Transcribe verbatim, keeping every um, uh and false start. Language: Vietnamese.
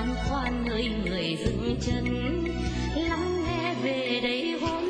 khoan khoan nơi người dừng chân lắng nghe về đây hôm